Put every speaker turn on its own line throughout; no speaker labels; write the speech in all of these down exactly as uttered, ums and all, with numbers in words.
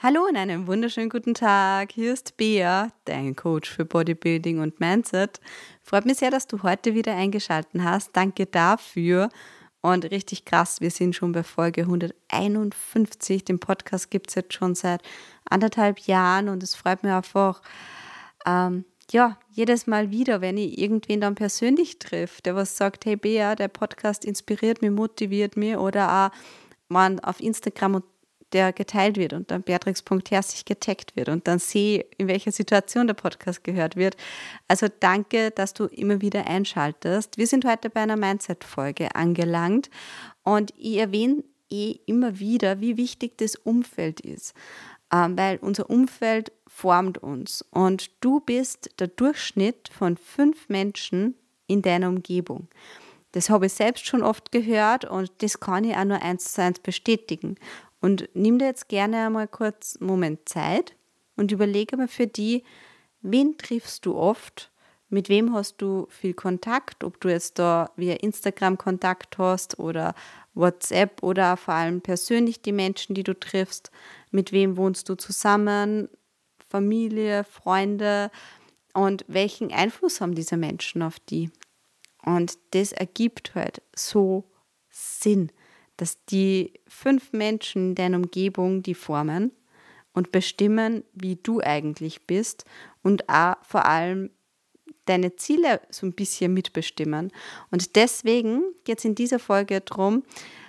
Hallo und einen wunderschönen guten Tag. Hier ist Bea, dein Coach für Bodybuilding und Mindset. Freut mich sehr, dass du heute wieder eingeschaltet hast. Danke dafür. Und richtig krass, wir sind schon bei Folge hunderteinundfünfzig. Den Podcast gibt es jetzt schon seit anderthalb Jahren und es freut mich einfach, ähm, ja, jedes Mal wieder, wenn ich irgendwen dann persönlich treffe, der was sagt, hey Bea, der Podcast inspiriert mich, motiviert mich, oder auch man auf Instagram und der geteilt wird und dann beatrix punkt herzig getaggt wird und dann sehe, in welcher Situation der Podcast gehört wird. Also danke, dass du immer wieder einschaltest. Wir sind heute bei einer Mindset-Folge angelangt und ich erwähne eh immer wieder, wie wichtig das Umfeld ist, ähm, weil unser Umfeld formt uns und du bist der Durchschnitt von fünf Menschen in deiner Umgebung. Das habe ich selbst schon oft gehört und das kann ich auch nur eins zu eins bestätigen. Und nimm dir jetzt gerne einmal kurz einen Moment Zeit und überlege mal für die, wen triffst du oft, mit wem hast du viel Kontakt, ob du jetzt da via Instagram Kontakt hast oder WhatsApp oder auch vor allem persönlich die Menschen, die du triffst, mit wem wohnst du zusammen, Familie, Freunde und welchen Einfluss haben diese Menschen auf die? Und das ergibt halt so Sinn, dass die fünf Menschen in deiner Umgebung die formen und bestimmen, wie du eigentlich bist und auch vor allem deine Ziele so ein bisschen mitbestimmen. Und deswegen geht es in dieser Folge darum,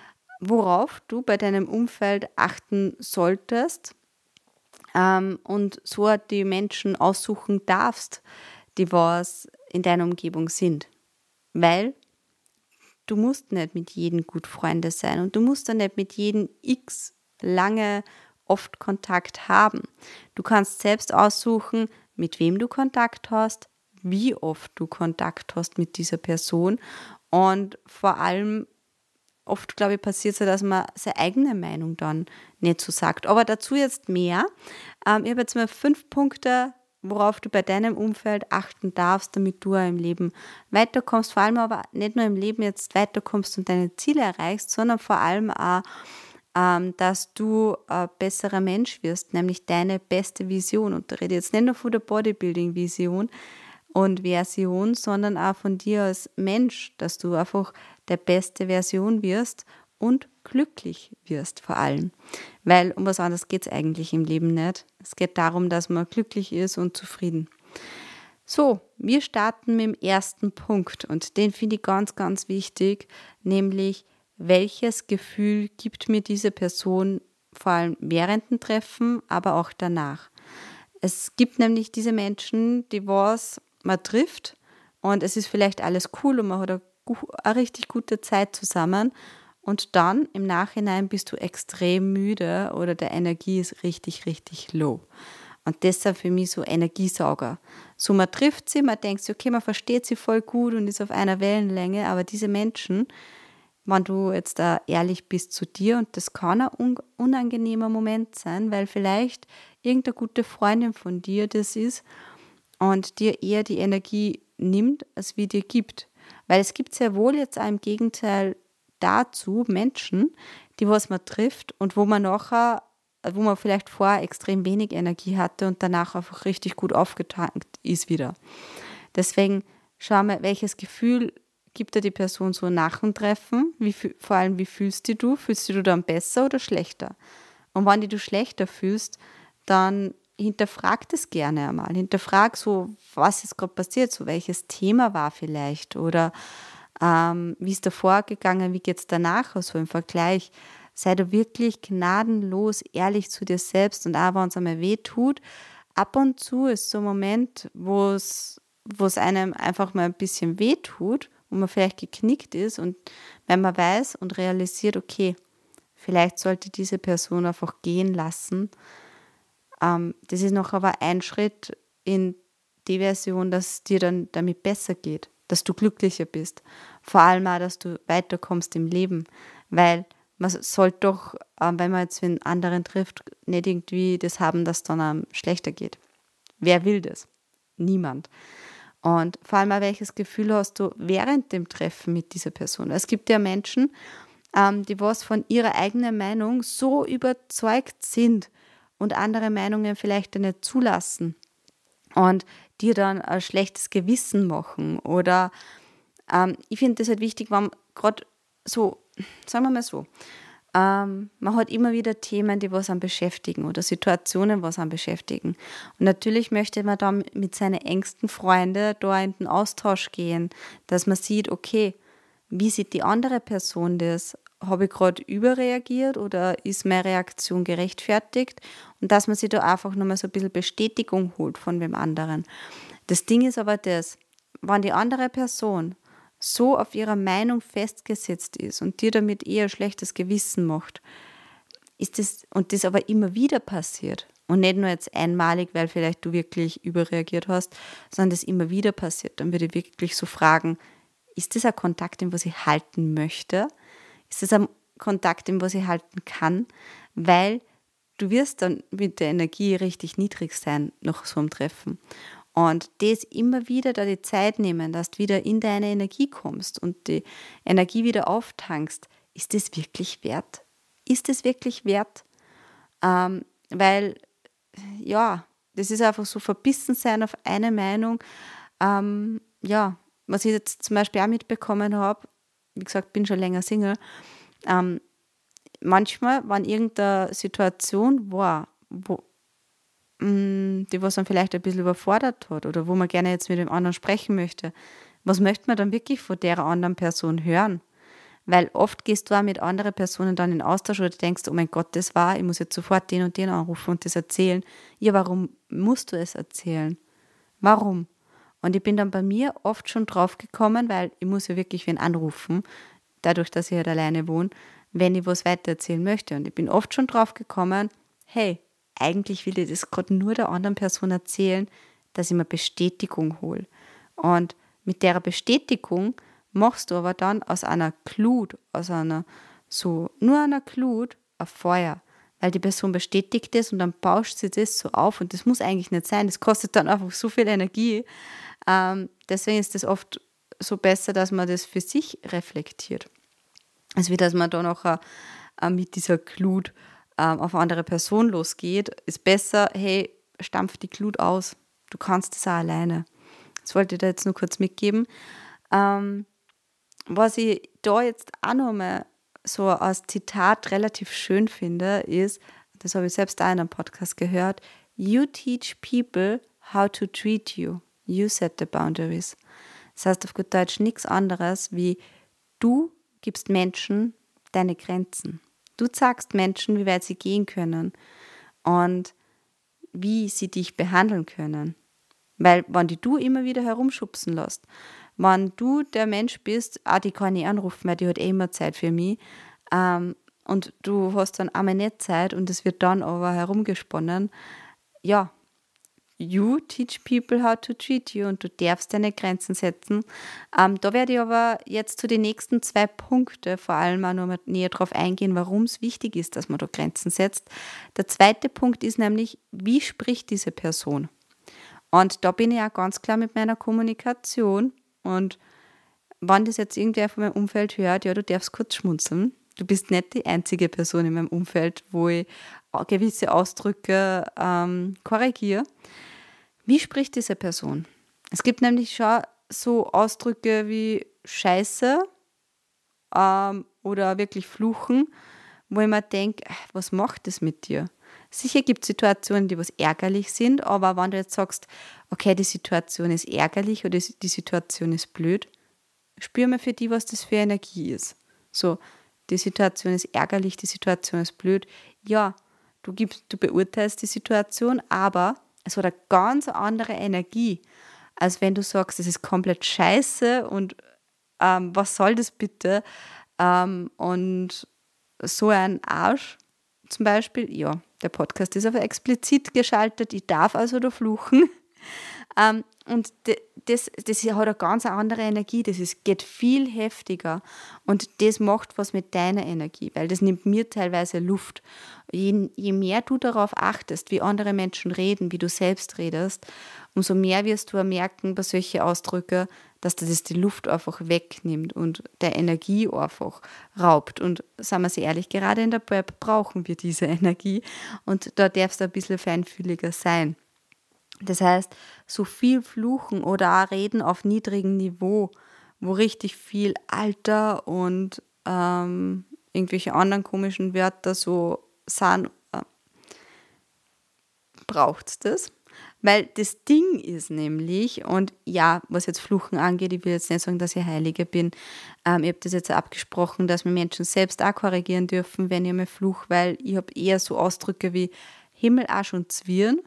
worauf du bei deinem Umfeld achten solltest ähm, und so die Menschen aussuchen darfst, die was in deiner Umgebung sind. Weil du musst nicht mit jedem gut Freunde sein und du musst dann nicht mit jedem x lange oft Kontakt haben. Du kannst selbst aussuchen, mit wem du Kontakt hast, wie oft du Kontakt hast mit dieser Person und vor allem oft, glaube ich, passiert es so, dass man seine eigene Meinung dann nicht so sagt. Aber dazu jetzt mehr. Ähm, ich habe jetzt mal fünf Punkte, worauf du bei deinem Umfeld achten darfst, damit du im Leben weiterkommst, vor allem aber nicht nur im Leben jetzt weiterkommst und deine Ziele erreichst, sondern vor allem auch, ähm, dass du ein besserer Mensch wirst, nämlich deine beste Vision. Und da rede ich jetzt nicht nur von der Bodybuilding-Vision und Version, sondern auch von dir als Mensch, dass du einfach der beste Version wirst und glücklich wirst vor allem. Weil um was anderes geht es eigentlich im Leben nicht. Es geht darum, dass man glücklich ist und zufrieden. So, wir starten mit dem ersten Punkt und den finde ich ganz, ganz wichtig, nämlich welches Gefühl gibt mir diese Person vor allem während dem Treffen, aber auch danach. Es gibt nämlich diese Menschen, die was man trifft und es ist vielleicht alles cool und man hat eine, eine richtig gute Zeit zusammen. Und dann im Nachhinein bist du extrem müde oder der Energie ist richtig, richtig low. Und deshalb für mich so Energiesauger. So man trifft sie, man denkt sich, okay, man versteht sie voll gut und ist auf einer Wellenlänge, aber diese Menschen, wenn du jetzt da ehrlich bist zu dir, und das kann ein unangenehmer Moment sein, weil vielleicht irgendeine gute Freundin von dir das ist und dir eher die Energie nimmt, als wie dir gibt. Weil es gibt sehr wohl jetzt auch im Gegenteil dazu Menschen, die was man trifft und wo man nachher, wo man vielleicht vorher extrem wenig Energie hatte und danach einfach richtig gut aufgetankt ist wieder. Deswegen schau mal, welches Gefühl gibt dir die Person so nach dem Treffen, wie, vor allem wie fühlst du dich? Fühlst du dich dann besser oder schlechter? Und wenn du dich schlechter fühlst, dann hinterfrag das gerne einmal. Hinterfrag so, was ist gerade passiert, so welches Thema war vielleicht oder Ähm, wie ist davor gegangen, wie geht es danach, also im Vergleich. Sei da wirklich gnadenlos ehrlich zu dir selbst und auch wenn es einmal weh tut, ab und zu ist so ein Moment, wo es wo es einem einfach mal ein bisschen weh tut und man vielleicht geknickt ist und wenn man weiß und realisiert, okay, vielleicht sollte diese Person einfach gehen lassen, ähm, das ist noch aber ein Schritt in die Version, dass es dir dann damit besser geht, dass du glücklicher bist. Vor allem auch, dass du weiterkommst im Leben. Weil man sollte doch, äh, wenn man jetzt einen anderen trifft, nicht irgendwie das haben, dass es dann einem schlechter geht. Wer will das? Niemand. Und vor allem auch, welches Gefühl hast du während dem Treffen mit dieser Person? Es gibt ja Menschen, ähm, die was von ihrer eigenen Meinung so überzeugt sind und andere Meinungen vielleicht nicht zulassen und dir dann ein schlechtes Gewissen machen. Oder ähm, ich finde das halt wichtig, wenn gerade so, sagen wir mal so, ähm, man hat immer wieder Themen, die was einen beschäftigen oder Situationen, was einen beschäftigen. Und natürlich möchte man dann mit seinen engsten Freunden da in den Austausch gehen, dass man sieht, okay, wie sieht die andere Person das? Habe ich gerade überreagiert oder ist meine Reaktion gerechtfertigt? Und dass man sich da einfach nochmal so ein bisschen Bestätigung holt von dem anderen. Das Ding ist aber das, wenn die andere Person so auf ihrer Meinung festgesetzt ist und dir damit eher ein schlechtes Gewissen macht, ist das, und das aber immer wieder passiert und nicht nur jetzt einmalig, weil vielleicht du wirklich überreagiert hast, sondern das immer wieder passiert, dann würde ich wirklich so fragen, ist das ein Kontakt, den was ich halten möchte? Ist das ein Kontakt, den was ich halten kann? Weil du wirst dann mit der Energie richtig niedrig sein nach so einem Treffen. Und das immer wieder da die Zeit nehmen, dass du wieder in deine Energie kommst und die Energie wieder auftankst. Ist das wirklich wert? Ist das wirklich wert? Ähm, weil, ja, das ist einfach so verbissen sein auf eine Meinung. Ähm, ja, was ich jetzt zum Beispiel auch mitbekommen habe, wie gesagt, bin schon länger Single, ähm, manchmal, wenn irgendeine Situation war, wo, mh, die was dann vielleicht ein bisschen überfordert hat oder wo man gerne jetzt mit dem anderen sprechen möchte, was möchte man dann wirklich von der anderen Person hören? Weil oft gehst du auch mit anderen Personen dann in Austausch oder denkst, oh mein Gott, das war, ich muss jetzt sofort den und den anrufen und das erzählen. Ja, warum musst du es erzählen? Warum? Und ich bin dann bei mir oft schon drauf gekommen, weil ich muss ja wirklich wen anrufen, dadurch, dass ich halt alleine wohne, wenn ich was weitererzählen möchte. Und ich bin oft schon drauf gekommen, hey, eigentlich will ich das gerade nur der anderen Person erzählen, dass ich mir Bestätigung hole. Und mit der Bestätigung machst du aber dann aus einer Glut, aus einer so, nur einer Glut, ein Feuer. Weil die Person bestätigt das und dann bauscht sie das so auf und das muss eigentlich nicht sein. Das kostet dann einfach so viel Energie. Ähm, deswegen ist es oft so besser, dass man das für sich reflektiert. Also wie dass man da noch äh, mit dieser Glut äh, auf eine andere Person losgeht, ist besser, hey, stampf die Glut aus. Du kannst das auch alleine. Das wollte ich da jetzt nur kurz mitgeben. Ähm, was ich da jetzt auch noch mal so als Zitat relativ schön finde, ist, das habe ich selbst auch in einem Podcast gehört, you teach people how to treat you. You set the boundaries. Das heißt auf gut Deutsch nichts anderes wie du gibst Menschen deine Grenzen. Du sagst Menschen, wie weit sie gehen können und wie sie dich behandeln können. Weil wenn die du immer wieder herumschubsen lässt, wenn du der Mensch bist, ah, die kann ich anrufen, weil die hat eh immer Zeit für mich, ähm, und du hast dann einmal nicht Zeit und es wird dann aber herumgesponnen, ja, you teach people how to treat you und du darfst deine Grenzen setzen. Ähm, da werde ich aber jetzt zu den nächsten zwei Punkten vor allem auch noch mal näher drauf eingehen, warum es wichtig ist, dass man da Grenzen setzt. Der zweite Punkt ist nämlich, wie spricht diese Person? Und da bin ich auch ganz klar mit meiner Kommunikation. Und wenn das jetzt irgendwer von meinem Umfeld hört, ja, du darfst kurz schmunzeln. Du bist nicht die einzige Person in meinem Umfeld, wo ich gewisse Ausdrücke ähm, korrigiere. Wie spricht diese Person? Es gibt nämlich schon so Ausdrücke wie Scheiße ähm, oder wirklich Fluchen, wo ich mir denke, was macht das mit dir? Sicher gibt es Situationen, die was ärgerlich sind, aber wenn du jetzt sagst, okay, die Situation ist ärgerlich oder die Situation ist blöd, spür mal für die, was das für Energie ist. So, die Situation ist ärgerlich, die Situation ist blöd. Ja, du gibst, du beurteilst die Situation, aber es hat eine ganz andere Energie, als wenn du sagst, es ist komplett scheiße und ähm, was soll das bitte? Ähm, und so ein Arsch zum Beispiel, ja, der Podcast ist aber explizit geschaltet, ich darf also da fluchen. ähm, und das, das hat eine ganz andere Energie, das ist, geht viel heftiger und das macht was mit deiner Energie, weil das nimmt mir teilweise Luft. Je, je mehr du darauf achtest, wie andere Menschen reden, wie du selbst redest, umso mehr wirst du auch merken bei solchen Ausdrücken, dass dir das die Luft einfach wegnimmt und der Energie einfach raubt. Und sagen wir sie ehrlich, gerade in der Prep brauchen wir diese Energie und da darfst du ein bisschen feinfühliger sein. Das heißt, so viel fluchen oder auch reden auf niedrigem Niveau, wo richtig viel Alter und ähm, irgendwelche anderen komischen Wörter so sind, äh, braucht es das. Weil das Ding ist nämlich, und ja, was jetzt Fluchen angeht, ich will jetzt nicht sagen, dass ich Heilige bin, ähm, ich habe das jetzt abgesprochen, dass wir Menschen selbst auch korrigieren dürfen, wenn ich mal fluche, weil ich habe eher so Ausdrücke wie Himmel, Arsch und Zwirn.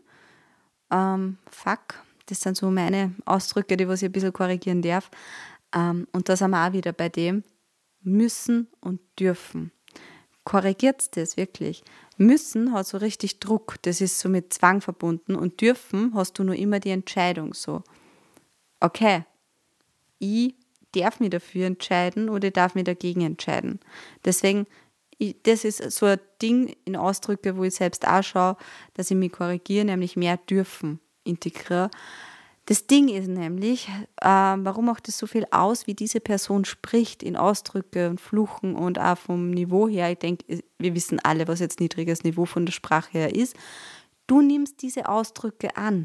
Ähm, fuck, das sind so meine Ausdrücke, die was ich ein bisschen korrigieren darf. Ähm, und da sind wir auch wieder bei dem müssen und dürfen. Korrigiert das wirklich. Müssen hat so richtig Druck, das ist so mit Zwang verbunden und dürfen hast du nur immer die Entscheidung so. Okay, ich darf mich dafür entscheiden oder ich darf mich dagegen entscheiden. Deswegen, ich, das ist so ein Ding in Ausdrücke, wo ich selbst auch schaue, dass ich mich korrigiere, nämlich mehr dürfen integriere. Das Ding ist nämlich, äh, warum macht es so viel aus, wie diese Person spricht in Ausdrücke und Fluchen und auch vom Niveau her. Ich denke, wir wissen alle, was jetzt niedriges Niveau von der Sprache her ist. Du nimmst diese Ausdrücke an.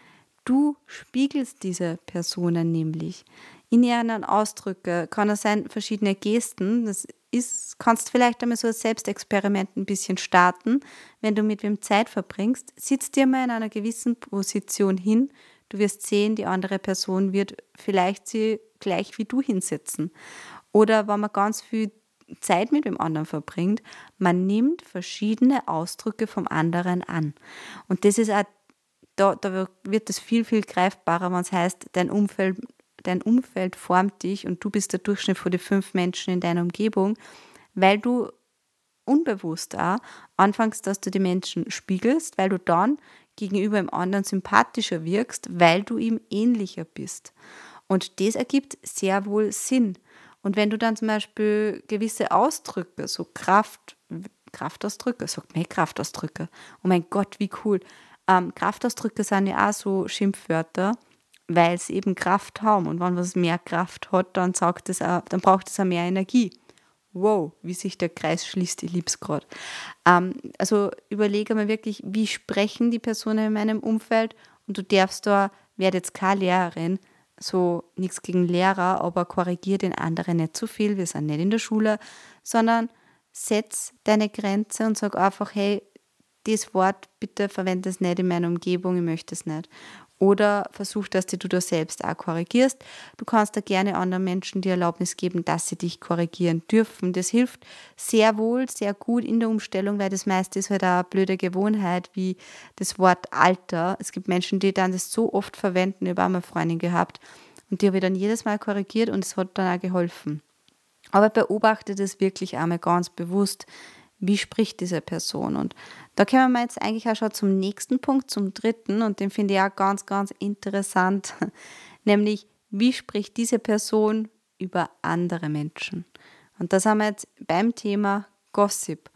Du spiegelst diese Personen nämlich. In ihren Ausdrücken kann es sein, verschiedene Gesten. Das ist, kannst vielleicht einmal so ein Selbstexperiment ein bisschen starten. Wenn du mit wem Zeit verbringst, sitzt dir mal in einer gewissen Position hin. Du wirst sehen, die andere Person wird vielleicht sie gleich wie du hinsetzen. Oder wenn man ganz viel Zeit mit dem anderen verbringt, man nimmt verschiedene Ausdrücke vom anderen an. Und das ist auch, da, da wird es viel, viel greifbarer, wenn es heißt, dein Umfeld, dein Umfeld formt dich und du bist der Durchschnitt von den fünf Menschen in deiner Umgebung, weil du unbewusst auch anfängst, dass du die Menschen spiegelst, weil du dann gegenüber dem anderen sympathischer wirkst, weil du ihm ähnlicher bist. Und das ergibt sehr wohl Sinn. Und wenn du dann zum Beispiel gewisse Ausdrücke, so Kraft, Kraftausdrücke, sagt man Kraftausdrücke, oh mein Gott, wie cool. Ähm, Kraftausdrücke sind ja auch so Schimpfwörter, weil sie eben Kraft haben. Und wenn was mehr Kraft hat, dann, sagt es auch, dann braucht es auch mehr Energie. Wow, wie sich der Kreis schließt, ich liebe es gerade. Ähm, also überlege mal wirklich, wie sprechen die Personen in meinem Umfeld und du darfst da, werde jetzt keine Lehrerin, so nichts gegen Lehrer, aber korrigiere den anderen nicht zu viel, wir sind nicht in der Schule, sondern setz deine Grenze und sag einfach, hey, das Wort, bitte verwende es nicht in meiner Umgebung, ich möchte es nicht. Oder versuch, dass du das selbst auch korrigierst. Du kannst da gerne anderen Menschen die Erlaubnis geben, dass sie dich korrigieren dürfen. Das hilft sehr wohl, sehr gut in der Umstellung, weil das meiste ist halt eine blöde Gewohnheit, wie das Wort Alter. Es gibt Menschen, die dann das so oft verwenden. Ich habe auch mal eine Freundin gehabt und die habe ich dann jedes Mal korrigiert und es hat dann auch geholfen. Aber beobachte das wirklich einmal ganz bewusst, wie spricht diese Person? Und da kommen wir jetzt eigentlich auch schon zum nächsten Punkt, zum dritten, und den finde ich auch ganz, ganz interessant, nämlich, wie spricht diese Person über andere Menschen? Und da sind wir jetzt beim Thema Gossip,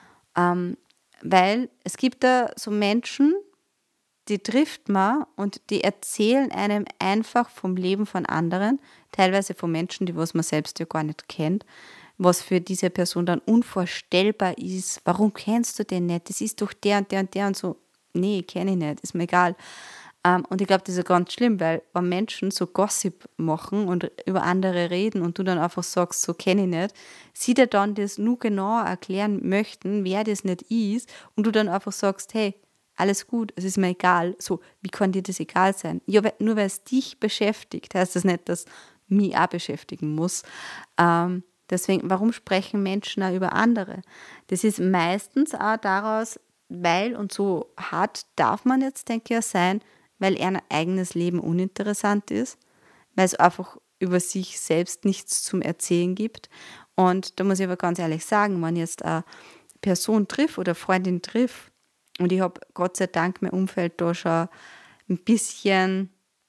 ähm, weil es gibt da so Menschen, die trifft man und die erzählen einem einfach vom Leben von anderen, teilweise von Menschen, die was man selbst ja gar nicht kennt, was für diese Person dann unvorstellbar ist. Warum kennst du den nicht? Das ist doch der und der und der und so. Nee, kenne ich nicht, ist mir egal. Ähm, und ich glaube, das ist ganz schlimm, weil wenn Menschen so Gossip machen und über andere reden und du dann einfach sagst, so kenne ich nicht, sie dir dann das nur genauer erklären möchten, wer das nicht ist, und du dann einfach sagst, hey, alles gut, es ist mir egal. So, wie kann dir das egal sein? Ja, nur weil es dich beschäftigt, heißt das nicht, dass mich auch beschäftigen muss. Ähm, Deswegen, warum sprechen Menschen auch über andere? Das ist meistens auch daraus, weil, und so hart darf man jetzt, denke ich, auch sein, weil ihr eigenes Leben uninteressant ist, weil es einfach über sich selbst nichts zum Erzählen gibt. Und da muss ich aber ganz ehrlich sagen, wenn ich jetzt eine Person triff oder eine Freundin triff, und ich habe Gott sei Dank mein Umfeld da schon ein bisschen,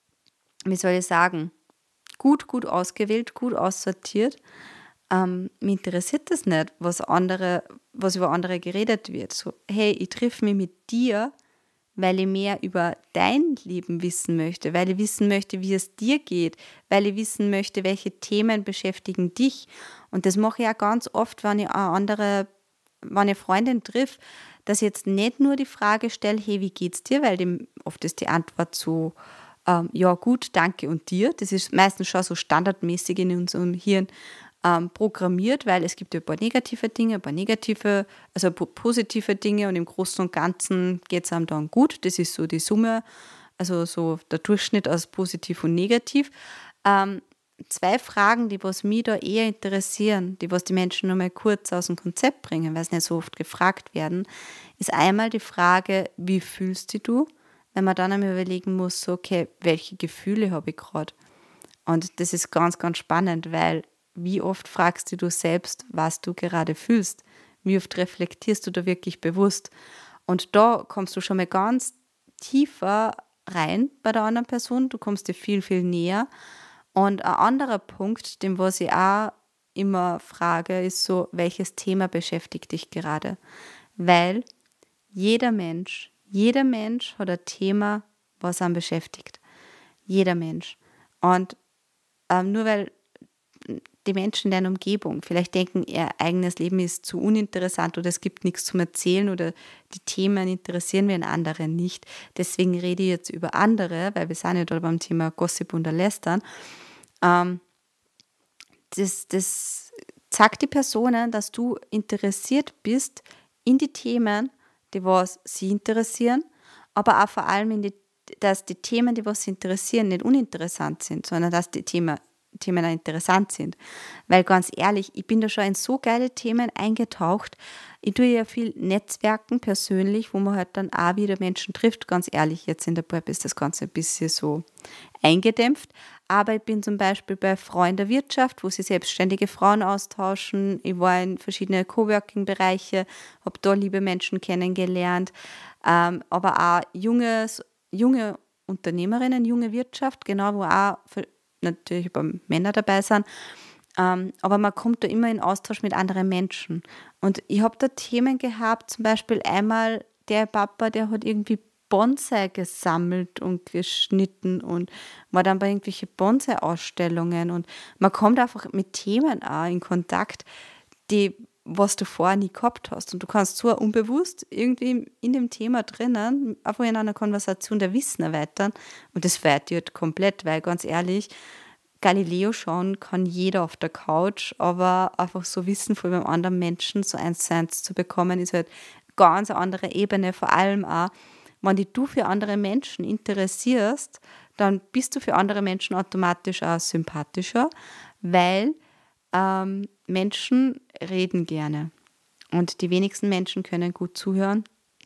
wie soll ich sagen, gut, gut ausgewählt, gut aussortiert. Ähm, mich interessiert das nicht, was andere, was über andere geredet wird. So, hey, ich triff mich mit dir, weil ich mehr über dein Leben wissen möchte, weil ich wissen möchte, wie es dir geht, weil ich wissen möchte, welche Themen beschäftigen dich. Und das mache ich auch ganz oft, wenn ich eine andere, wenn ich eine Freundin triff, dass ich jetzt nicht nur die Frage stelle, hey, wie geht's dir? Weil dem, oft ist die Antwort so, ähm, ja gut, danke und dir. Das ist meistens schon so standardmäßig in unserem Hirn ähm, programmiert, weil es gibt ja ein paar negative Dinge, ein paar negative, also ein paar positive Dinge und im Großen und Ganzen geht es einem dann gut. Das ist so die Summe, also so der Durchschnitt aus positiv und negativ. Ähm, zwei Fragen, die was mich da eher interessieren, die was die Menschen nur mal kurz aus dem Konzept bringen, weil es nicht so oft gefragt werden, ist einmal die Frage, wie fühlst du dich? Wenn man dann einmal überlegen muss, so, okay, welche Gefühle habe ich gerade? Und das ist ganz, ganz spannend, weil wie oft fragst du dich selbst, was du gerade fühlst? Wie oft reflektierst du da wirklich bewusst? Und da kommst du schon mal ganz tiefer rein bei der anderen Person. Du kommst dir viel, viel näher. Und ein anderer Punkt, den was ich auch immer frage, ist so, welches Thema beschäftigt dich gerade? Weil jeder Mensch, jeder Mensch hat ein Thema, was ihn beschäftigt. Jeder Mensch. Und ähm, nur weil die Menschen in deiner Umgebung vielleicht denken, ihr eigenes Leben ist zu uninteressant oder es gibt nichts zum Erzählen oder die Themen interessieren wir anderen nicht. Deswegen rede ich jetzt über andere, weil wir sind ja da beim Thema Gossip und Lästern. Ähm, das, das sagt die Personen, dass du interessiert bist in die Themen, die was sie interessieren, aber auch vor allem in die, dass die Themen, die was sie interessieren, nicht uninteressant sind, sondern dass die Themen Themen auch interessant sind. Weil ganz ehrlich, ich bin da schon in so geile Themen eingetaucht. Ich tue ja viel Netzwerken persönlich, wo man halt dann auch wieder Menschen trifft. Ganz ehrlich, jetzt in der Prep ist das Ganze ein bisschen so eingedämpft. Aber ich bin zum Beispiel bei Frauen der Wirtschaft, wo sich selbstständige Frauen austauschen. Ich war in verschiedene Coworking-Bereiche, habe da liebe Menschen kennengelernt. Ähm, aber auch junges, junge Unternehmerinnen, junge Wirtschaft, genau, wo auch für natürlich über Männer dabei sind, ähm, aber man kommt da immer in Austausch mit anderen Menschen. Und ich habe da Themen gehabt, zum Beispiel einmal der Papa, der hat irgendwie Bonsai gesammelt und geschnitten und war dann bei irgendwelchen Bonsai-Ausstellungen und man kommt einfach mit Themen auch in Kontakt, die was du vorher nie gehabt hast. Und du kannst so unbewusst irgendwie in dem Thema drinnen, einfach in einer Konversation der Wissen erweitern. Und das feiert dir komplett, weil ganz ehrlich, Galileo schauen kann jeder auf der Couch, aber einfach so Wissen von einem anderen Menschen so eins zu eins zu bekommen, ist halt ganz eine andere Ebene. Vor allem auch, wenn dich du für andere Menschen interessierst, dann bist du für andere Menschen automatisch auch sympathischer, weil ähm, Menschen reden gerne und die wenigsten Menschen können gut zuhören.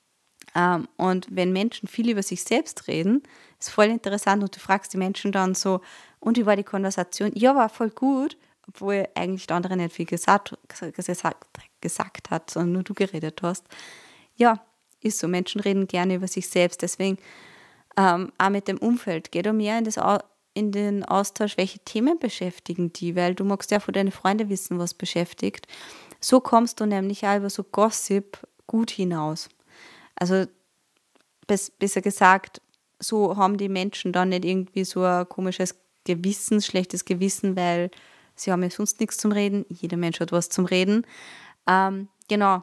Ähm, und wenn Menschen viel über sich selbst reden, ist voll interessant und du fragst die Menschen dann so, und wie war die Konversation? Ja, war voll gut, obwohl eigentlich der andere nicht viel gesagt, gesagt, gesagt hat, sondern nur du geredet hast. Ja, ist so, Menschen reden gerne über sich selbst, deswegen ähm, auch mit dem Umfeld, geh da mehr in das in den Austausch, welche Themen beschäftigen die, weil du magst ja von deinen Freunden wissen, was beschäftigt. So kommst du nämlich auch über so Gossip gut hinaus. Also besser gesagt, so haben die Menschen dann nicht irgendwie so ein komisches Gewissen, schlechtes Gewissen, weil sie haben ja sonst nichts zum Reden. Jeder Mensch hat was zum Reden. Ähm, genau.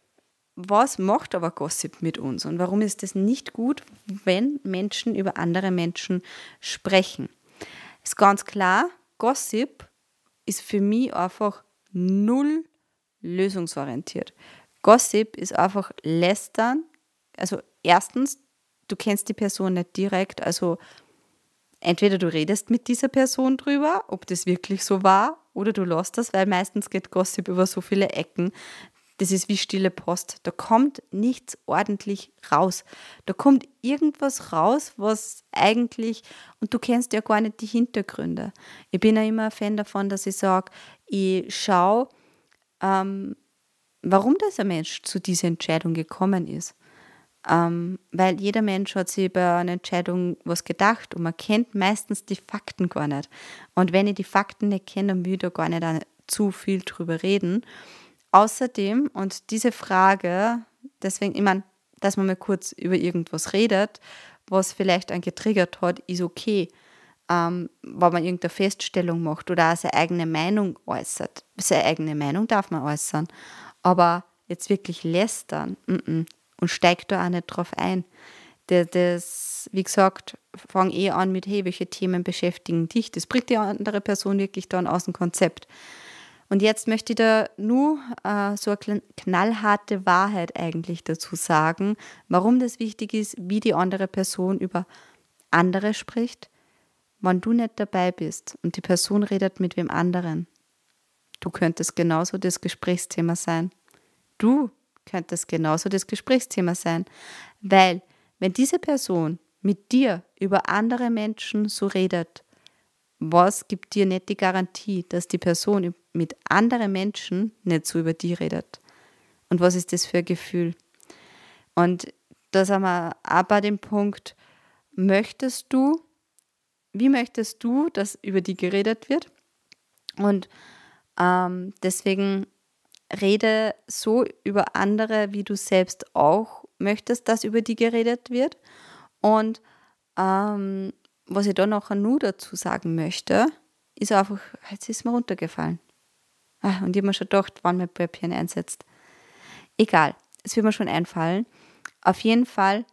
Was macht aber Gossip mit uns und warum ist es nicht gut, wenn Menschen über andere Menschen sprechen? Ist ganz klar, Gossip ist für mich einfach null lösungsorientiert. Gossip ist einfach lästern. Also erstens, du kennst die Person nicht direkt, also entweder du redest mit dieser Person drüber, ob das wirklich so war, oder du lässt das, weil meistens geht Gossip über so viele Ecken. Das ist wie stille Post. Da kommt nichts ordentlich raus. Da kommt irgendwas raus, was eigentlich, und du kennst ja gar nicht die Hintergründe. Ich bin ja immer ein Fan davon, dass ich sage, ich schaue, ähm, warum dieser Mensch zu dieser Entscheidung gekommen ist. Ähm, weil jeder Mensch hat sich bei einer Entscheidung was gedacht und man kennt meistens die Fakten gar nicht. Und wenn ich die Fakten nicht kenne, dann will ich da gar nicht zu viel drüber reden. Außerdem, und diese Frage, deswegen, ich meine, dass man mal kurz über irgendwas redet, was vielleicht einen getriggert hat, ist okay. Ähm, wenn man irgendeine Feststellung macht oder auch seine eigene Meinung äußert. Seine eigene Meinung darf man äußern, aber jetzt wirklich lästern mm-mm, und steigt da auch nicht drauf ein. Das, das, wie gesagt, fang eh an mit, hey, welche Themen beschäftigen dich? Das bringt die andere Person wirklich dann aus dem Konzept. Und jetzt möchte ich da nur äh, so eine knallharte Wahrheit eigentlich dazu sagen, warum das wichtig ist, wie die andere Person über andere spricht, wenn du nicht dabei bist und die Person redet mit wem anderen. Du könntest genauso das Gesprächsthema sein. Du könntest genauso das Gesprächsthema sein, weil wenn diese Person mit dir über andere Menschen so redet, was gibt dir nicht die Garantie, dass die Person mit anderen Menschen nicht so über die redet? Und was ist das für ein Gefühl? Und da sind wir auch bei dem Punkt, möchtest du, wie möchtest du, dass über die geredet wird? Und ähm, deswegen rede so über andere, wie du selbst auch möchtest, dass über die geredet wird. Und ähm, was ich da nachher nur dazu sagen möchte, ist einfach, jetzt ist mir runtergefallen. Ah, und ich habe mir schon gedacht, wann mein Pöppchen einsetzt. Egal, es wird mir schon einfallen. Auf jeden Fall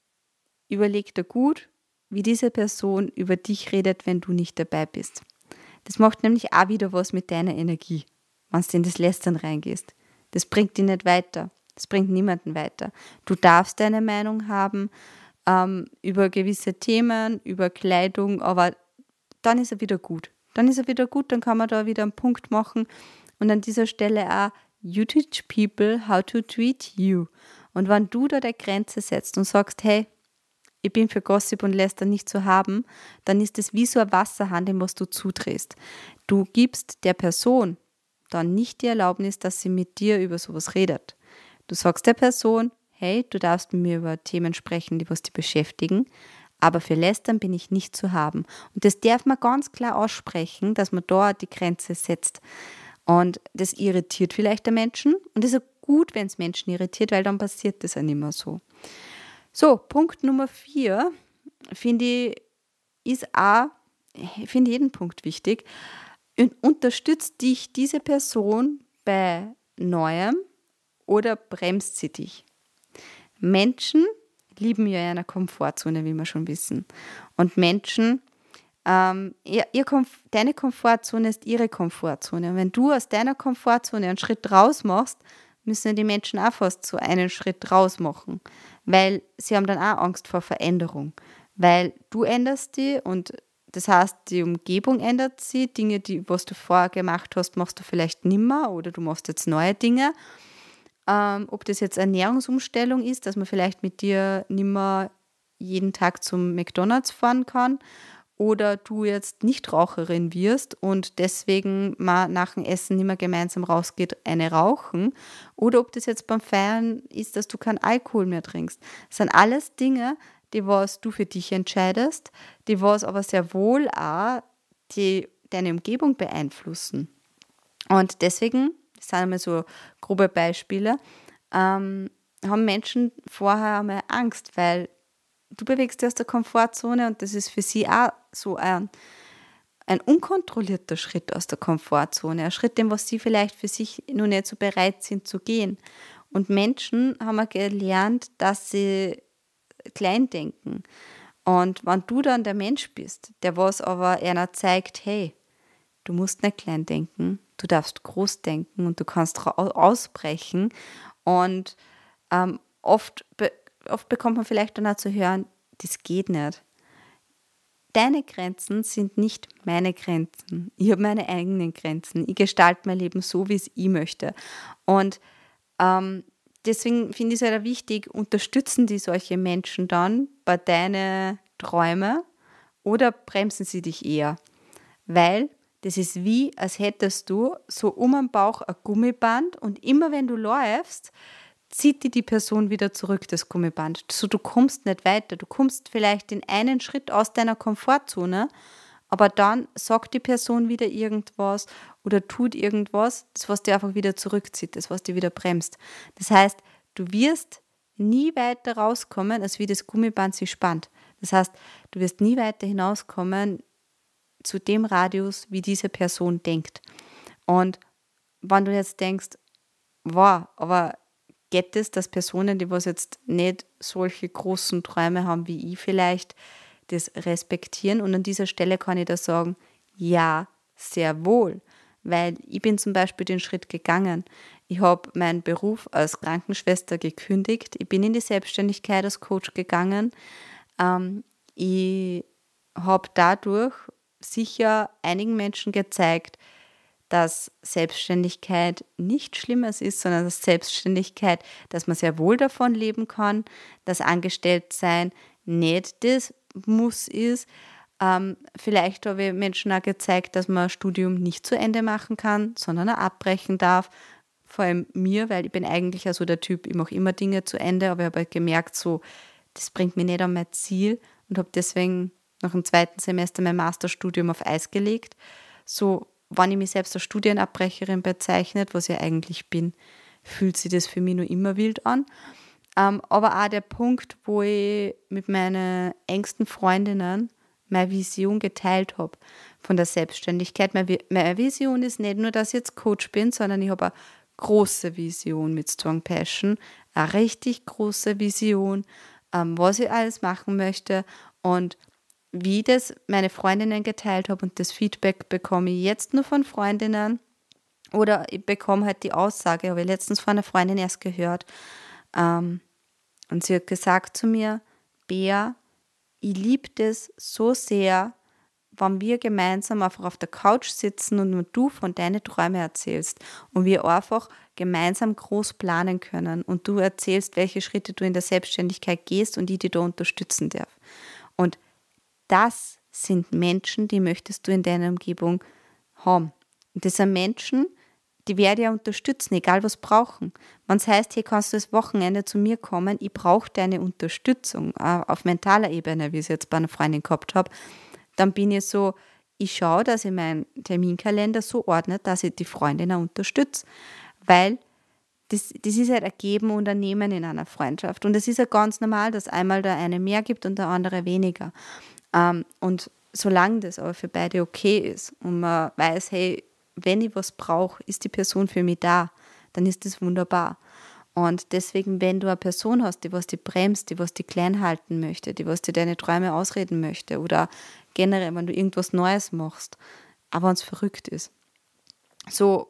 überleg dir gut, wie diese Person über dich redet, wenn du nicht dabei bist. Das macht nämlich auch wieder was mit deiner Energie, wenn du in das Lästern reingehst. Das bringt dich nicht weiter. Das bringt niemanden weiter. Du darfst deine Meinung haben, Ähm, über gewisse Themen, über Kleidung, aber dann ist er wieder gut. Dann ist er wieder gut, dann kann man da wieder einen Punkt machen und an dieser Stelle auch, you teach people how to treat you. Und wenn du da der Grenze setzt und sagst, hey, ich bin für Gossip und Lästern nicht zu haben, dann ist es wie so ein Wasserhahn, dem was du zudrehst. Du gibst der Person dann nicht die Erlaubnis, dass sie mit dir über sowas redet. Du sagst der Person, hey, du darfst mit mir über Themen sprechen, die was dich beschäftigen, aber für Lästern bin ich nicht zu haben. Und das darf man ganz klar aussprechen, dass man da die Grenze setzt. Und das irritiert vielleicht den Menschen. Und es ist auch gut, wenn es Menschen irritiert, weil dann passiert das auch nicht mehr so. So, Punkt Nummer vier, finde ich, ist auch, ich finde jeden Punkt wichtig. Und unterstützt dich diese Person bei Neuem oder bremst sie dich? Menschen lieben ja eine Komfortzone, wie wir schon wissen. Und Menschen, ähm, ihr, ihr Komf- deine Komfortzone ist ihre Komfortzone. Und wenn du aus deiner Komfortzone einen Schritt raus machst, müssen die Menschen auch fast so einen Schritt raus machen. Weil sie haben dann auch Angst vor Veränderung. Weil du änderst die und das heißt, die Umgebung ändert sich. Dinge, die was du vorher gemacht hast, machst du vielleicht nimmer oder du machst jetzt neue Dinge. Ähm, ob das jetzt Ernährungsumstellung ist, dass man vielleicht mit dir nicht mehr jeden Tag zum McDonald's fahren kann oder du jetzt Nichtraucherin wirst und deswegen mal nach dem Essen nicht mehr gemeinsam rausgeht, eine rauchen oder ob das jetzt beim Feiern ist, dass du keinen Alkohol mehr trinkst. Das sind alles Dinge, die was du für dich entscheidest, die was aber sehr wohl auch die, deine Umgebung beeinflussen. Und deswegen, das sind einmal so grobe Beispiele, ähm, haben Menschen vorher einmal Angst, weil du bewegst dich aus der Komfortzone und das ist für sie auch so ein, ein unkontrollierter Schritt aus der Komfortzone, ein Schritt, den was sie vielleicht für sich noch nicht so bereit sind zu gehen. Und Menschen haben auch gelernt, dass sie klein denken. Und wenn du dann der Mensch bist, der was aber einer zeigt, hey, du musst nicht klein denken, du darfst groß denken und du kannst ausbrechen. Und ähm, oft, be- oft bekommt man vielleicht dann auch zu hören, das geht nicht. Deine Grenzen sind nicht meine Grenzen. Ich habe meine eigenen Grenzen. Ich gestalte mein Leben so, wie es ich möchte. Und ähm, deswegen finde ich es halt wichtig, unterstützen die solche Menschen dann bei deinen Träumen oder bremsen sie dich eher? Weil das ist wie, als hättest du so um den Bauch ein Gummiband und immer wenn du läufst, zieht dir die Person wieder zurück, das Gummiband. So, du kommst nicht weiter. Du kommst vielleicht in einen Schritt aus deiner Komfortzone, aber dann sagt die Person wieder irgendwas oder tut irgendwas, das was dir einfach wieder zurückzieht, das was dir wieder bremst. Das heißt, du wirst nie weiter rauskommen, als wie das Gummiband sich spannt. Das heißt, du wirst nie weiter hinauskommen zu dem Radius, wie diese Person denkt. Und wenn du jetzt denkst, wow, aber geht es, dass Personen, die was jetzt nicht solche großen Träume haben wie ich vielleicht, das respektieren? Und an dieser Stelle kann ich da sagen, ja, sehr wohl. Weil ich bin zum Beispiel den Schritt gegangen. Ich habe meinen Beruf als Krankenschwester gekündigt. Ich bin in die Selbstständigkeit als Coach gegangen. Ähm, ich habe dadurch sicher einigen Menschen gezeigt, dass Selbstständigkeit nichts Schlimmes ist, sondern dass Selbstständigkeit, dass man sehr wohl davon leben kann, dass Angestelltsein nicht das Muss ist. Ähm, vielleicht habe ich Menschen auch gezeigt, dass man ein Studium nicht zu Ende machen kann, sondern auch abbrechen darf. Vor allem mir, weil ich bin eigentlich ja so der Typ, ich mache immer Dinge zu Ende, aber ich habe halt gemerkt, so, das bringt mich nicht an mein Ziel und habe deswegen nach dem zweiten Semester mein Masterstudium auf Eis gelegt. So, wenn ich mich selbst als Studienabbrecherin bezeichnet, was ich eigentlich bin, fühlt sich das für mich nur immer wild an. Ähm, aber auch der Punkt, wo ich mit meinen engsten Freundinnen meine Vision geteilt habe von der Selbstständigkeit. Meine, meine Vision ist nicht nur, dass ich jetzt Coach bin, sondern ich habe eine große Vision mit Strong Passion, eine richtig große Vision, ähm, was ich alles machen möchte und wie ich das meine Freundinnen geteilt habe und das Feedback bekomme ich jetzt nur von Freundinnen oder ich bekomme halt die Aussage, habe ich letztens von einer Freundin erst gehört, ähm, und sie hat gesagt zu mir, Bea, ich liebe das so sehr, wenn wir gemeinsam einfach auf der Couch sitzen und nur du von deinen Träumen erzählst und wir einfach gemeinsam groß planen können und du erzählst, welche Schritte du in der Selbstständigkeit gehst und ich dich da unterstützen darf. Und das sind Menschen, die möchtest du in deiner Umgebung haben. Und das sind Menschen, die werden ja unterstützen, egal was brauchen. Wenn es heißt, hey, kannst du das Wochenende zu mir kommen, ich brauche deine Unterstützung äh, auf mentaler Ebene, wie ich es jetzt bei einer Freundin gehabt habe, dann bin ich so, ich schaue, dass ich meinen Terminkalender so ordne, dass ich die Freundin auch unterstütze. Weil das, das ist halt ein Geben und ein Nehmen in einer Freundschaft. Und es ist ja ganz normal, dass einmal der eine mehr gibt und der andere weniger. Ähm, und solange das aber für beide okay ist und man weiß, hey, wenn ich was brauche, ist die Person für mich da, dann ist das wunderbar. Und deswegen, wenn du eine Person hast, die was die bremst, die was die klein halten möchte, die was dir deine Träume ausreden möchte oder generell, wenn du irgendwas Neues machst, aber wenn es verrückt ist, so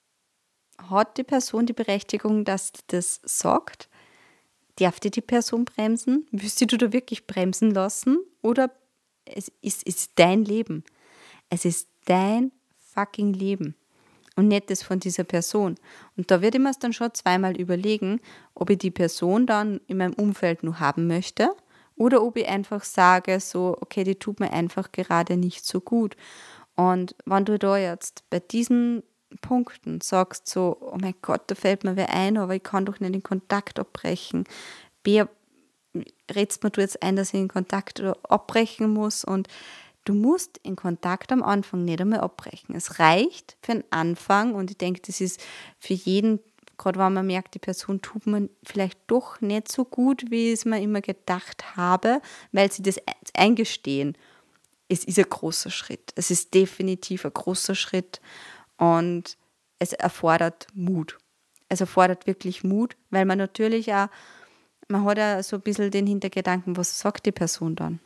hat die Person die Berechtigung, dass die das sagt? Darf dir die Person bremsen? Willst du da wirklich bremsen lassen? Oder es ist, ist dein Leben. Es ist dein fucking Leben und nicht das von dieser Person. Und da würde ich mir es dann schon zweimal überlegen, ob ich die Person dann in meinem Umfeld nur haben möchte oder ob ich einfach sage, so, okay, die tut mir einfach gerade nicht so gut. Und wenn du da jetzt bei diesen Punkten sagst so, oh mein Gott, da fällt mir wer ein, aber ich kann doch nicht den Kontakt abbrechen. B, redst mir du jetzt ein, dass ich den Kontakt abbrechen muss und du musst den Kontakt am Anfang nicht einmal abbrechen. Es reicht für den Anfang und ich denke, das ist für jeden, gerade wenn man merkt, die Person tut man vielleicht doch nicht so gut, wie ich es mir immer gedacht habe, weil sie das eingestehen. Es ist ein großer Schritt. Es ist definitiv ein großer Schritt und es erfordert Mut. Es erfordert wirklich Mut, weil man natürlich auch, man hat ja so ein bisschen den Hintergedanken, was sagt die Person dann?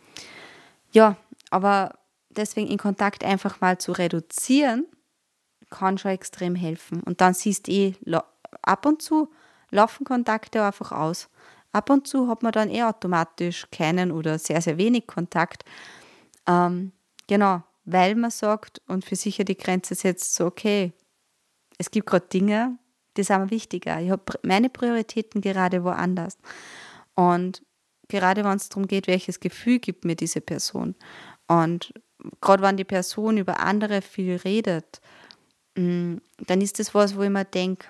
Ja, aber deswegen in Kontakt einfach mal zu reduzieren, kann schon extrem helfen. Und dann siehst du eh, ab und zu laufen Kontakte einfach aus. Ab und zu hat man dann eh automatisch keinen oder sehr, sehr wenig Kontakt. Ähm, genau, weil man sagt und für sicher die Grenze setzt, so okay, es gibt gerade Dinge, die sind mir wichtiger. Ich habe meine Prioritäten gerade woanders. Und gerade wenn es darum geht, welches Gefühl gibt mir diese Person. Und gerade wenn die Person über andere viel redet, dann ist das was, wo ich mir denke,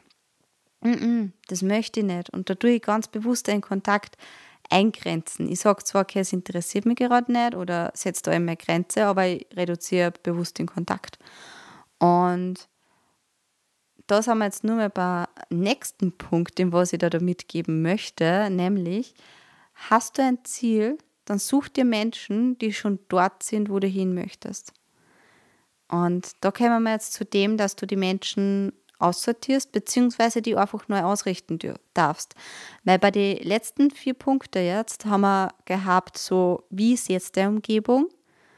das möchte ich nicht. Und da tue ich ganz bewusst einen Kontakt eingrenzen. Ich sage zwar, okay, es interessiert mich gerade nicht oder setze da immer eine Grenze, aber ich reduziere bewusst den Kontakt. Und da sind wir jetzt nur mal beim nächsten Punkt, den was ich da mitgeben möchte, nämlich, hast du ein Ziel, dann such dir Menschen, die schon dort sind, wo du hin möchtest. Und da kommen wir jetzt zu dem, dass du die Menschen aussortierst, beziehungsweise die einfach neu ausrichten darfst. Weil bei den letzten vier Punkten jetzt haben wir gehabt, so, wie ist jetzt deine Umgebung?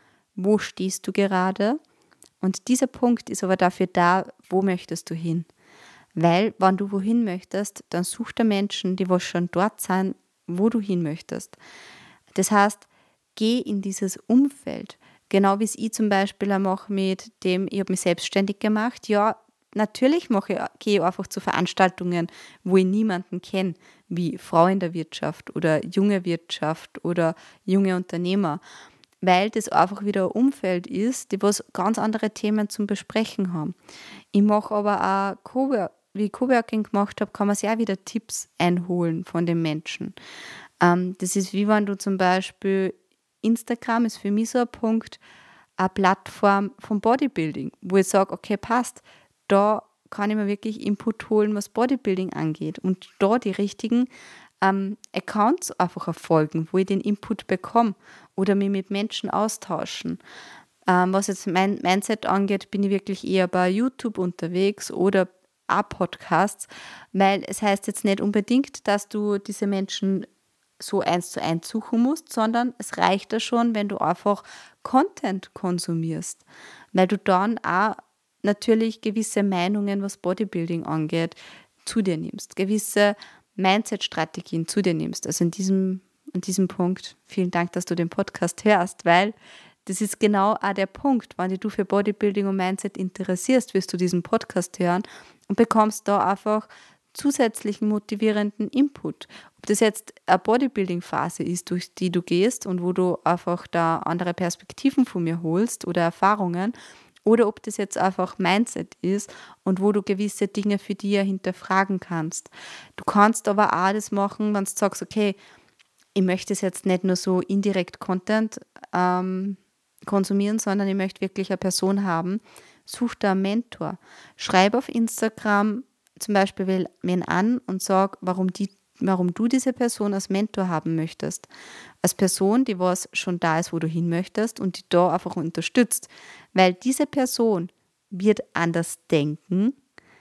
Wo stehst du gerade? Und dieser Punkt ist aber dafür da, wo möchtest du hin? Weil, wenn du wohin möchtest, dann such dir Menschen, die was schon dort sind, wo du hin möchtest. Das heißt, geh in dieses Umfeld. Genau wie es ich zum Beispiel auch mache mit dem, ich habe mich selbstständig gemacht. Ja, natürlich mache ich, gehe ich einfach zu Veranstaltungen, wo ich niemanden kenne, wie Frau in der Wirtschaft oder junge Wirtschaft oder junge Unternehmer, weil das einfach wieder ein Umfeld ist, die was ganz andere Themen zum Besprechen haben. Ich mache aber auch Coworking, wie ich Coworking gemacht habe, kann man sich auch wieder Tipps einholen von den Menschen. Ähm, das ist wie wenn du zum Beispiel, Instagram ist für mich so ein Punkt, eine Plattform vom Bodybuilding, wo ich sage, okay, passt, da kann ich mir wirklich Input holen, was Bodybuilding angeht und da die richtigen ähm, Accounts einfach erfolgen, wo ich den Input bekomme oder mich mit Menschen austauschen. Ähm, was jetzt mein Mindset angeht, bin ich wirklich eher bei YouTube unterwegs oder auch Podcasts, weil es heißt jetzt nicht unbedingt, dass du diese Menschen so eins zu eins suchen musst, sondern es reicht ja schon, wenn du einfach Content konsumierst, weil du dann auch natürlich gewisse Meinungen, was Bodybuilding angeht, zu dir nimmst, gewisse Mindset-Strategien zu dir nimmst. Also in diesem, in diesem Punkt, vielen Dank, dass du den Podcast hörst, weil das ist genau auch der Punkt, wenn dich du für Bodybuilding und Mindset interessierst, wirst du diesen Podcast hören und bekommst da einfach zusätzlichen motivierenden Input. Ob das jetzt eine Bodybuilding-Phase ist, durch die du gehst und wo du einfach da andere Perspektiven von mir holst oder Erfahrungen, oder ob das jetzt einfach Mindset ist und wo du gewisse Dinge für dich hinterfragen kannst. Du kannst aber auch das machen, wenn du sagst, okay, ich möchte es jetzt nicht nur so indirekt Content ähm, konsumieren, sondern ich möchte wirklich eine Person haben. Such da einen Mentor. Schreib auf Instagram zum Beispiel wen an und sag, warum, die, warum du diese Person als Mentor haben möchtest. Als Person, die was schon da ist, wo du hin möchtest und die da einfach unterstützt. Weil diese Person wird anders denken,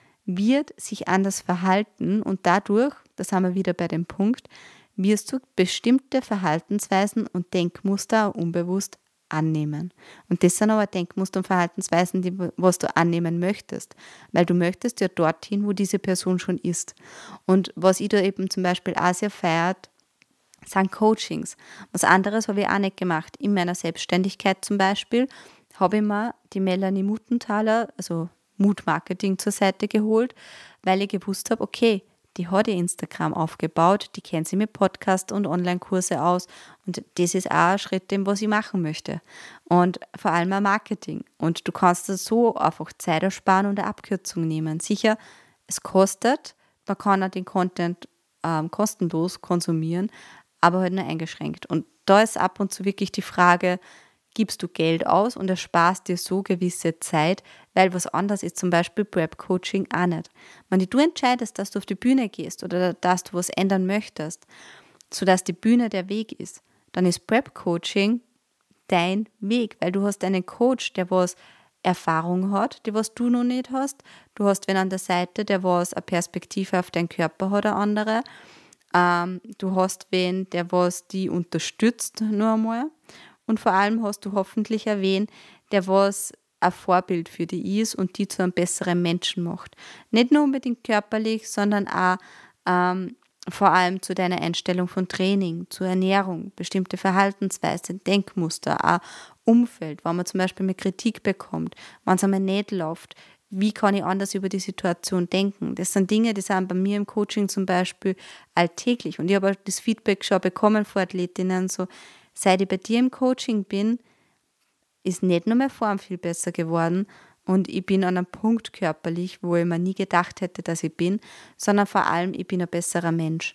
wird sich anders verhalten und dadurch, das haben wir wieder bei dem Punkt, wirst du bestimmte Verhaltensweisen und Denkmuster unbewusst annehmen. Und das sind aber Denkmuster und Verhaltensweisen, die was du annehmen möchtest, weil du möchtest ja dorthin, wo diese Person schon ist. Und was ich da eben zum Beispiel auch sehr feiert, sind Coachings. Was anderes habe ich auch nicht gemacht. In meiner Selbstständigkeit zum Beispiel habe ich mir die Melanie Muttenthaler, also Mood Marketing, zur Seite geholt, weil ich gewusst habe, okay, die hat ihr Instagram aufgebaut, die kennt sie mit Podcast und Online-Kurse aus und das ist auch ein Schritt, den was ich machen möchte. Und vor allem auch Marketing. Und du kannst das so einfach Zeit ersparen und eine Abkürzung nehmen. Sicher, es kostet, man kann auch den Content ähm, kostenlos konsumieren, aber halt nur eingeschränkt. Und da ist ab und zu wirklich die Frage, gibst du Geld aus und ersparst dir so gewisse Zeit, weil was anderes ist zum Beispiel Prep-Coaching auch nicht. Wenn du entscheidest, dass du auf die Bühne gehst oder dass du was ändern möchtest, sodass die Bühne der Weg ist, dann ist Prep-Coaching dein Weg, weil du hast einen Coach, der was Erfahrung hat, die was du noch nicht hast. Du hast wen an der Seite, der was eine Perspektive auf deinen Körper hat, eine andere. Ähm, du hast wen, der was die unterstützt, nur einmal. Und vor allem hast du hoffentlich wen, der was ein Vorbild für dich ist und die zu einem besseren Menschen macht. Nicht nur unbedingt körperlich, sondern auch ähm, vor allem zu deiner Einstellung von Training, zur Ernährung, bestimmte Verhaltensweisen, Denkmuster, auch Umfeld, wenn man zum Beispiel mit Kritik bekommt, wenn es einmal nicht läuft, wie kann ich anders über die Situation denken? Das sind Dinge, die sind bei mir im Coaching zum Beispiel alltäglich. Und ich habe das Feedback schon bekommen von Athletinnen, so, seit ich bei dir im Coaching bin, ist nicht nur meine Form viel besser geworden und ich bin an einem Punkt körperlich, wo ich mir nie gedacht hätte, dass ich bin, sondern vor allem, ich bin ein besserer Mensch.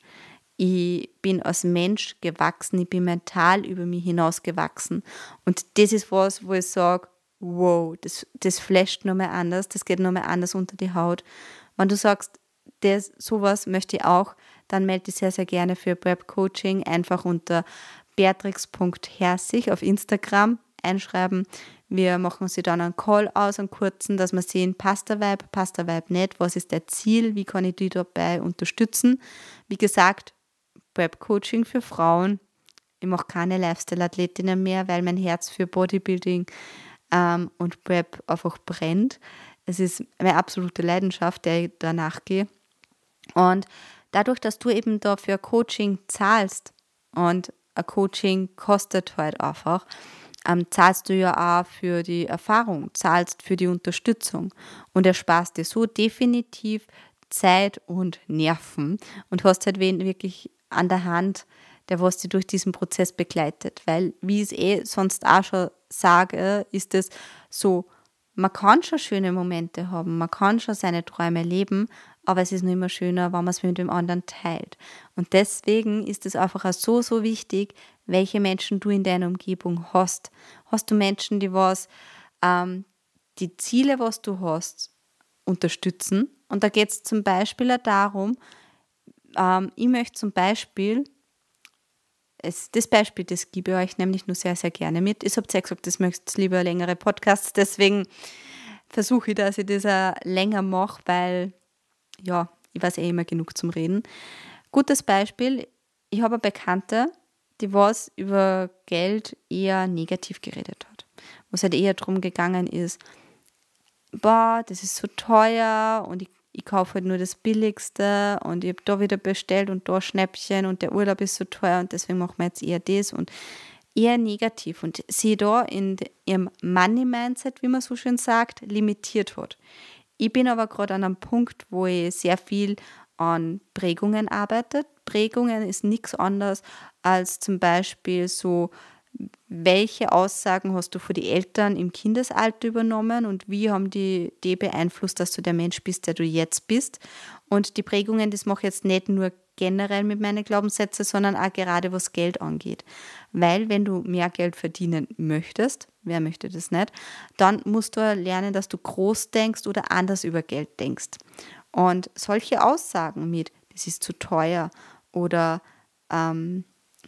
Ich bin als Mensch gewachsen, ich bin mental über mich hinausgewachsen. Und das ist was, wo ich sage, wow, das, das flasht nochmal anders, das geht nochmal anders unter die Haut. Wenn du sagst, das, sowas möchte ich auch, dann melde dich sehr, sehr gerne für Prep Coaching. Einfach unter beatrix punkt herzig auf Instagram einschreiben. Wir machen sie dann einen Call aus, einen kurzen, dass wir sehen, passt der Vibe, passt der Vibe nicht, was ist der Ziel, wie kann ich die dabei unterstützen. Wie gesagt, Prep Coaching für Frauen. Ich mache keine Lifestyle-Athletinnen mehr, weil mein Herz für Bodybuilding ähm, und Prep einfach brennt. Es ist meine absolute Leidenschaft, der ich danach gehe. Und dadurch, dass du eben dafür Coaching zahlst und ein Coaching kostet halt einfach, ähm, zahlst du ja auch für die Erfahrung, zahlst für die Unterstützung und ersparst dir so definitiv Zeit und Nerven und hast halt wen wirklich an der Hand, der was dich durch diesen Prozess begleitet. Weil, wie ich es eh sonst auch schon sage, ist es so, man kann schon schöne Momente haben, man kann schon seine Träume leben, aber es ist nur immer schöner, wenn man es mit dem anderen teilt. Und deswegen ist es einfach auch so, so wichtig, welche Menschen du in deiner Umgebung hast. Hast du Menschen, die was ähm, die Ziele, was du hast, unterstützen? Und da geht es zum Beispiel auch darum, ähm, ich möchte zum Beispiel, es, das Beispiel, das gebe ich euch nämlich nur sehr, sehr gerne mit. Ich habe ja gesagt, das möchte lieber längere Podcasts, deswegen versuche ich, dass ich das auch länger mache, weil, ja, ich weiß eh immer genug zum Reden. Gutes Beispiel, ich habe eine Bekannte, die was über Geld eher negativ geredet hat. Wo es halt eher darum gegangen ist, boah, das ist so teuer und ich, ich kaufe halt nur das Billigste und ich habe da wieder bestellt und da Schnäppchen und der Urlaub ist so teuer und deswegen machen wir jetzt eher das und eher negativ und sie da in ihrem Money-Mindset, wie man so schön sagt, limitiert hat. Ich bin aber gerade an einem Punkt, wo ich sehr viel an Prägungen arbeite. Prägungen ist nichts anderes als zum Beispiel so, welche Aussagen hast du von den Eltern im Kindesalter übernommen und wie haben die die beeinflusst, dass du der Mensch bist, der du jetzt bist. Und die Prägungen, das mache ich jetzt nicht nur generell mit meinen Glaubenssätzen, sondern auch gerade was Geld angeht. Weil wenn du mehr Geld verdienen möchtest, wer möchte das nicht, dann musst du lernen, dass du groß denkst oder anders über Geld denkst. Und solche Aussagen mit, das ist zu teuer oder ähm,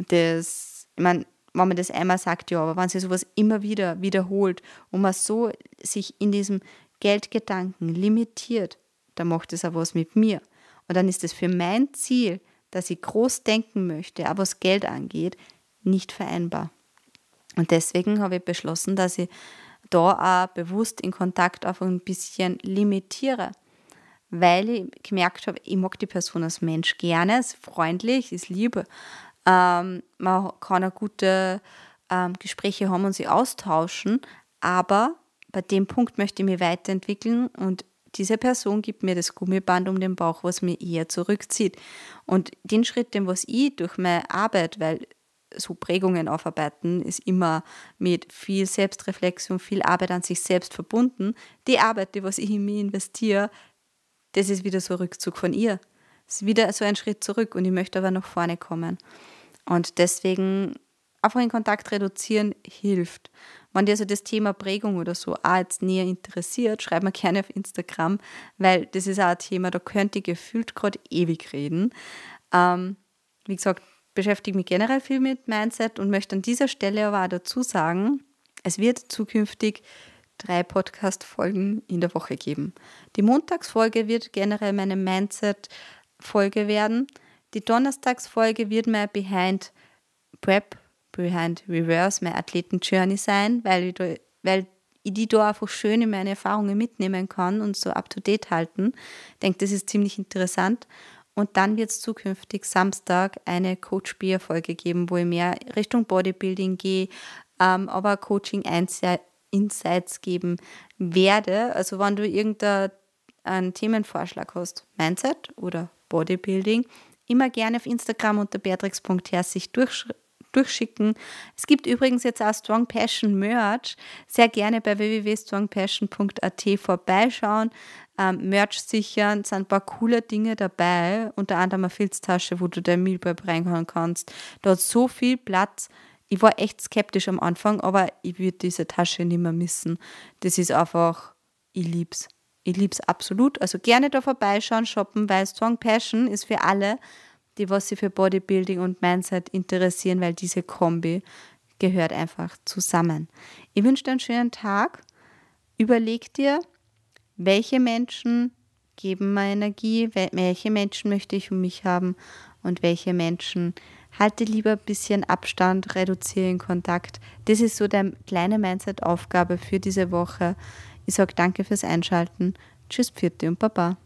das, ich meine, wenn man das einmal sagt, ja, aber wenn sich sowas immer wieder wiederholt und man so sich in diesem Geldgedanken limitiert, dann macht das auch was mit mir. Und dann ist es für mein Ziel, dass ich groß denken möchte, aber was Geld angeht, nicht vereinbar. Und deswegen habe ich beschlossen, dass ich da auch bewusst in Kontakt einfach ein bisschen limitiere, weil ich gemerkt habe, ich mag die Person als Mensch gerne, ist freundlich, ist lieb, ähm, man kann auch gute ähm, Gespräche haben und sie austauschen, aber bei dem Punkt möchte ich mich weiterentwickeln und diese Person gibt mir das Gummiband um den Bauch, was mich eher zurückzieht. Und den Schritt, den was ich durch meine Arbeit, weil so Prägungen aufarbeiten ist immer mit viel Selbstreflexion, viel Arbeit an sich selbst verbunden. Die Arbeit, die was ich in mich investiere, das ist wieder so ein Rückzug von ihr. Es ist wieder so ein Schritt zurück und ich möchte aber nach vorne kommen. Und deswegen einfach in Kontakt reduzieren hilft. Wenn dir also das Thema Prägung oder so auch jetzt näher interessiert, schreib mir gerne auf Instagram, weil das ist auch ein Thema, da könnte ich gefühlt gerade ewig reden. Ähm, wie gesagt, beschäftige mich generell viel mit Mindset und möchte an dieser Stelle aber auch dazu sagen, es wird zukünftig drei Podcast-Folgen in der Woche geben. Die Montagsfolge wird generell meine Mindset-Folge werden. Die Donnerstagsfolge wird mein Behind Prep, Behind Reverse, mein Athleten-Journey sein, weil ich, da, weil ich die da einfach schön in meine Erfahrungen mitnehmen kann und so up-to-date halten. Ich denke, das ist ziemlich interessant. Und dann wird es zukünftig Samstag eine Coach-Bier-Folge geben, wo ich mehr Richtung Bodybuilding gehe, ähm, aber Coaching-Insights geben werde. Also wenn du irgendeinen Themenvorschlag hast, Mindset oder Bodybuilding, immer gerne auf Instagram unter beatrix punkt herzig durchsch- durchschicken. Es gibt übrigens jetzt auch Strong Passion Merch. Sehr gerne bei w w w punkt strong passion punkt a t vorbeischauen. Ähm, Merch sichern, sind ein paar coole Dinge dabei, unter anderem eine Filztasche, wo du dein Meal Prep reinhauen kannst. Da hat so viel Platz. Ich war echt skeptisch am Anfang, aber ich würde diese Tasche nicht mehr missen. Das ist einfach, ich lieb's. ich liebe es absolut. Also gerne da vorbeischauen, shoppen, weil Strong Passion ist für alle, die was sich für Bodybuilding und Mindset interessieren, weil diese Kombi gehört einfach zusammen. Ich wünsche dir einen schönen Tag. Überleg dir, welche Menschen geben mir Energie, welche Menschen möchte ich um mich haben und welche Menschen halte lieber ein bisschen Abstand, reduziere den Kontakt. Das ist so deine kleine Mindset-Aufgabe für diese Woche. Ich sage danke fürs Einschalten. Tschüss, Pfiat und Baba.